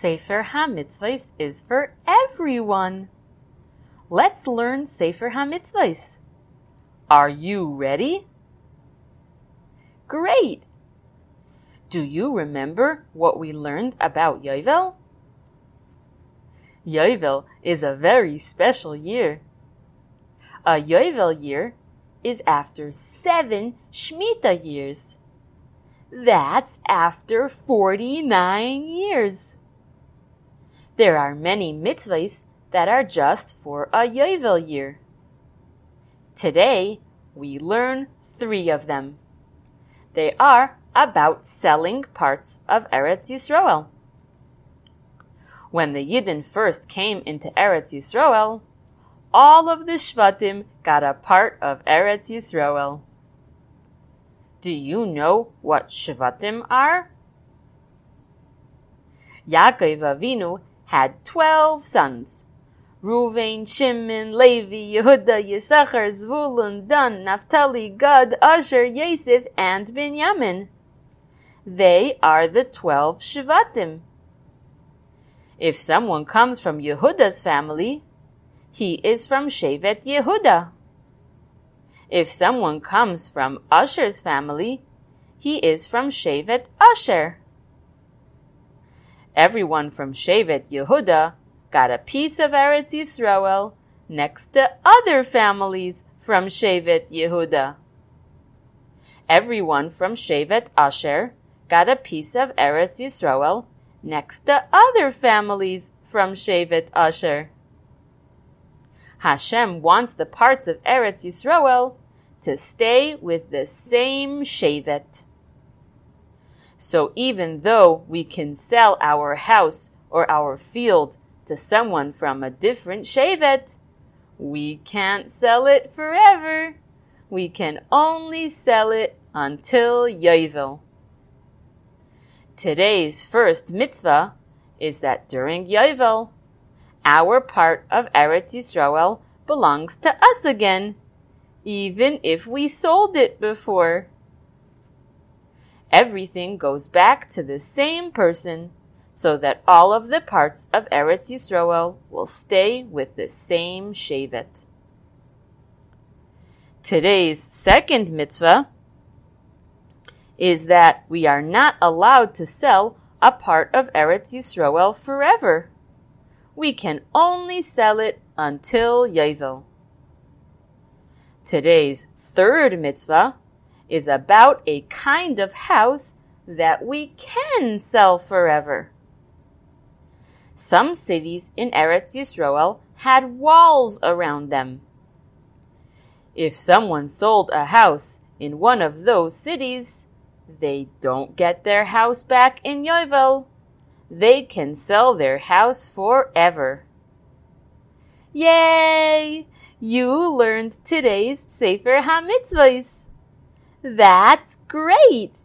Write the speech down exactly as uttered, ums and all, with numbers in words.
Sefer HaMitzvos is for everyone. Let's learn Sefer HaMitzvos. Are you ready? Great! Do you remember what we learned about Yovel? Yovel is a very special year. A Yovel year is after seven Shemitah years. That's after forty-nine years. There are many mitzvahs that are just for a Yovel year. Today, we learn three of them. They are about selling parts of Eretz Yisroel. When the Yidden first came into Eretz Yisroel, all of the Shvatim got a part of Eretz Yisroel. Do you know what Shvatim are? Yaakov Avinu had twelve sons. Reuven, Shimon, Levi, Yehuda, Yisachar, Zvulun, Dan, Naphtali, Gad, Asher, Yosef, and Binyamin. They are the twelve Shvatim. If someone comes from Yehuda's family, he is from Shevet Yehuda. If someone comes from Asher's family, he is from Shevet Asher. Everyone from Shevet Yehuda got a piece of Eretz Yisroel next to other families from Shevet Yehuda. Everyone from Shevet Asher got a piece of Eretz Yisroel next to other families from Shevet Asher. Hashem wants the parts of Eretz Yisroel to stay with the same Shevet. So even though we can sell our house or our field to someone from a different Shevet, we can't sell it forever. We can only sell it until Yovel. Today's first mitzvah is that during Yovel, our part of Eretz Yisroel belongs to us again, even if we sold it before. Everything goes back to the same person, so that all of the parts of Eretz Yisroel will stay with the same Shevet. Today's second mitzvah is that we are not allowed to sell a part of Eretz Yisroel forever. We can only sell it until Yovel. Today's third mitzvah is about a kind of house that we can sell forever. Some cities in Eretz Yisroel had walls around them. If someone sold a house in one of those cities, they don't get their house back in Yovel. They can sell their house forever. Yay! You learned today's Sefer HaMitzvos. That's great!